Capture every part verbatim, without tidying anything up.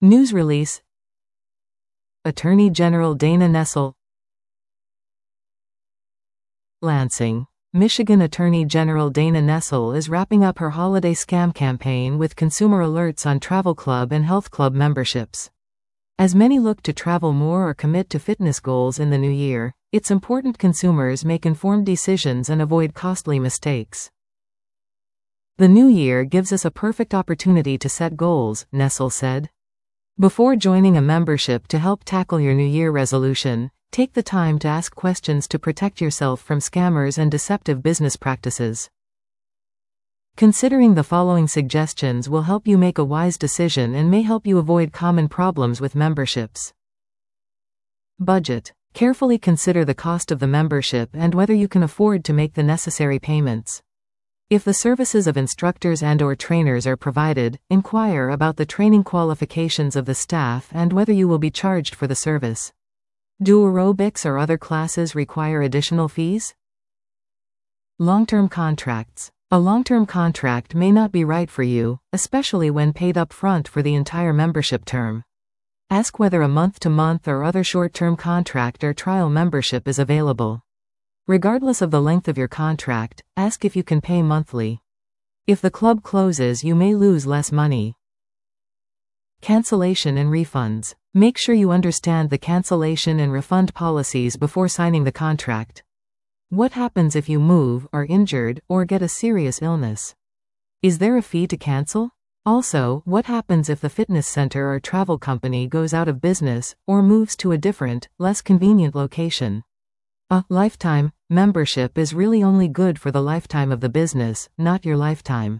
News release. Attorney General Dana Nessel. Lansing, Michigan Attorney General Dana Nessel is wrapping up her holiday scam campaign with consumer alerts on travel club and health club memberships. As many look to travel more or commit to fitness goals in the new year, it's important consumers make informed decisions and avoid costly mistakes. The new year gives us a perfect opportunity to set goals, Nessel said. Before joining a membership to help tackle your New Year resolution, take the time to ask questions to protect yourself from scammers and deceptive business practices. Considering the following suggestions will help you make a wise decision and may help you avoid common problems with memberships. Budget. Carefully consider the cost of the membership and whether you can afford to make the necessary payments. If the services of instructors and/or trainers are provided, inquire about the training qualifications of the staff and whether you will be charged for the service. Do aerobics or other classes require additional fees? Long-term contracts. A long-term contract may not be right for you, especially when paid up front for the entire membership term. Ask whether a month-to-month or other short-term contract or trial membership is available. Regardless of the length of your contract, ask if you can pay monthly. If the club closes, you may lose less money. Cancellation and refunds. Make sure you understand the cancellation and refund policies before signing the contract. What happens if you move, are injured, or get a serious illness? Is there a fee to cancel? Also, what happens if the fitness center or travel company goes out of business, or moves to a different, less convenient location? A lifetime membership is really only good for the lifetime of the business, not your lifetime.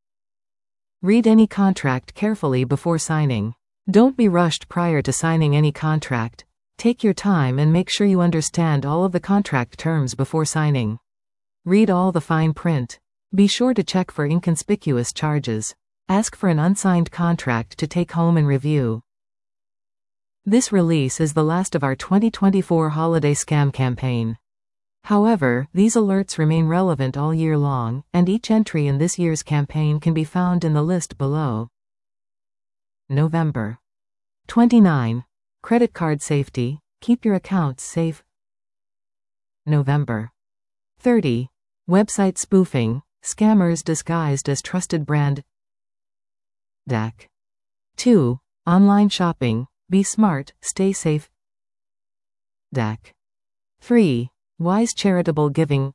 Read any contract carefully before signing. Don't be rushed prior to signing any contract. Take your time and make sure you understand all of the contract terms before signing. Read all the fine print. Be sure to check for inconspicuous charges. Ask for an unsigned contract to take home and review. This release is the last of our twenty twenty-four holiday scam campaign. However, these alerts remain relevant all year long, and each entry in this year's campaign can be found in the list below. November twenty-ninth. Credit card safety. Keep your accounts safe. November thirtieth. Website spoofing. Scammers disguised as trusted brand. D A C. two. Online shopping. Be smart, stay safe. D A C. three. Wise charitable giving.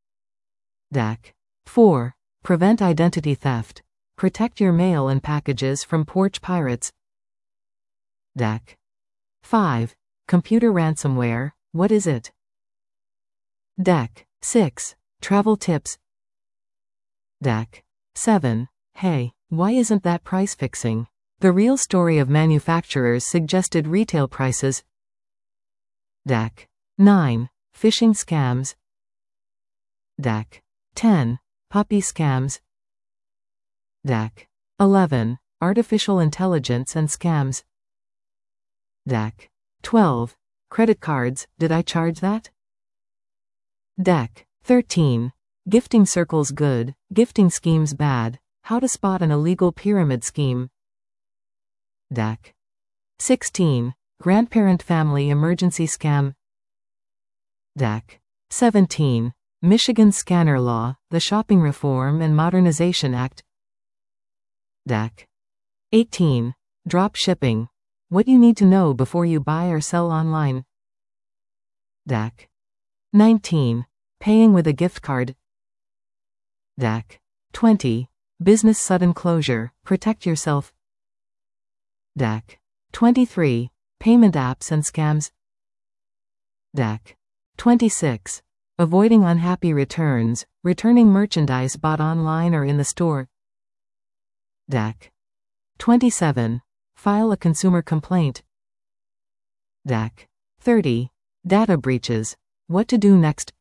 D A C. four. Prevent identity theft. Protect your mail and packages from porch pirates. D A C. five. Computer ransomware. What is it? D A C. six. Travel tips. D A C. seven. Hey, why isn't that price fixing? The real story of manufacturers' suggested retail prices. D A C. nine. Phishing scams. D A C. ten. Puppy scams. D A C. eleven. Artificial intelligence and scams. D A C. twelve. Credit cards, did I charge that? D A C. thirteen. Gifting circles good, gifting schemes bad. How to spot an illegal pyramid scheme. D A C. sixteen. Grandparent family emergency scam. D A C. seventeen. Michigan Scanner Law, the Shopping Reform and Modernization Act. D A C. eighteen. Drop shipping. What you need to know before you buy or sell online. D A C. nineteen. Paying with a gift card. D A C. twenty. Business sudden closure, protect yourself. D A C. twenty-three. Payment apps and scams. D A C. twenty-six. Avoiding unhappy returns, returning merchandise bought online or in the store. D A C. twenty-seven. File a consumer complaint. D A C. thirty. Data breaches. What to do next.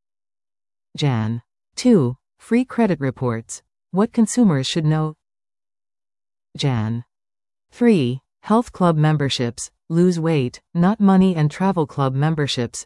January second. Free credit reports. What consumers should know. January third. Health club memberships. Lose weight, not money, and travel club memberships.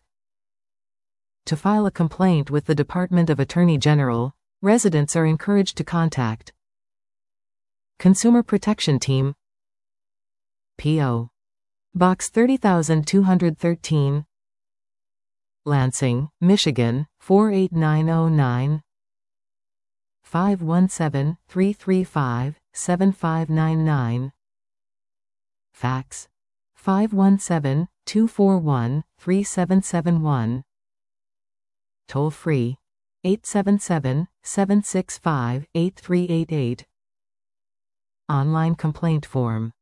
To file a complaint with the Department of Attorney General, residents are encouraged to contact Consumer Protection Team. P O Box thirty thousand two hundred thirteen, Lansing, Michigan four eight nine zero nine, five one seven, three three five, seven five nine nine. Fax five one seven, two four one, three seven seven one. Toll free eight seven seven, seven six five, eight three eight eight. Online complaint form